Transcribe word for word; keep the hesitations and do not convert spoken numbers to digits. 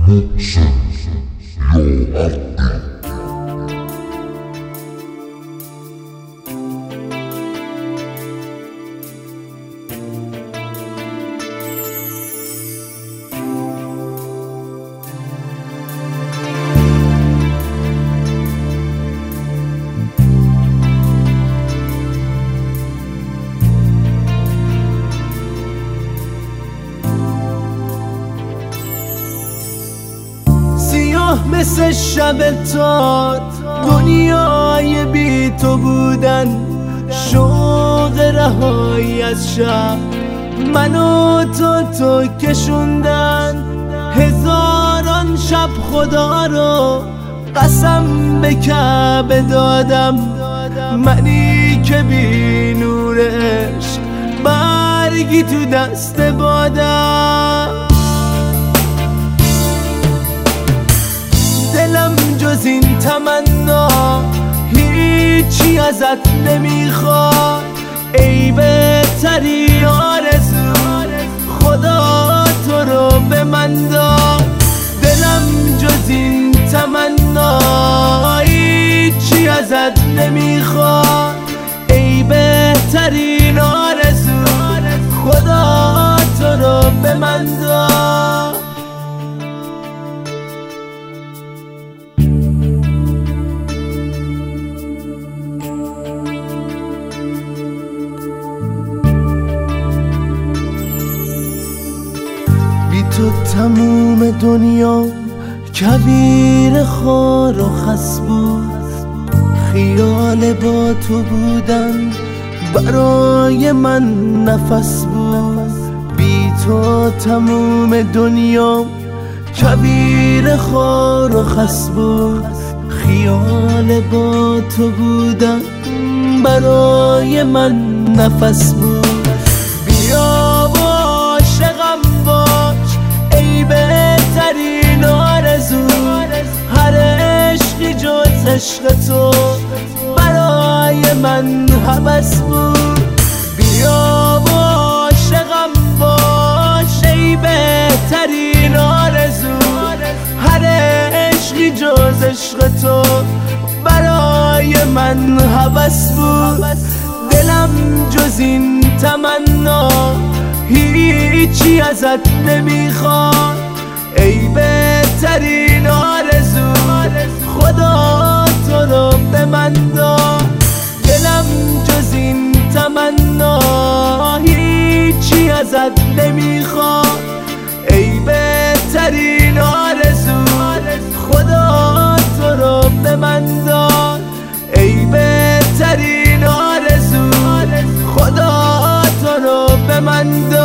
محسن یا عبدی. مثل شب تار دنیای بی تو بودن، شوق رهایی از شب منو تو تو کشوندن. هزاران شب خدا رو قسم به کعبه دادم، منی که بی نور عشق برگی تو دست بادم. دلم جز این تمنا هیچی ازت نمیخواد، ای بهتری آرزو خدا تو رو به من داد. دلم جز این تمنا هیچی ازت نمیخواد، ای بهترین آرزو خدا تو رو به من داد. تو تموم دنیا کویر خار و خس بود، خیال با تو بودن برای من نفس بود. بی تو تموم دنیا کویر خار و خس بود، خیال با تو بودن برای من نفس بود. بیا و عاشقم باش ای بهترین آرزو، هر عشقی جز عشق تو برای من هوس بود. بیا و عاشقم باش ای بهترین آرزو، هر عشقی جز عشق تو برای من هوس بود. دلم جز این تمنا هیچی ازت نمیخواد، ای بهترین آرزو خدا تو رو به من داد. دلم جز این تمنا هیچی ازت نمیخواد، ای بهترین آرزو خدا تو رو به من داد. ای بهترین آرزو خدا تو رو به من داد.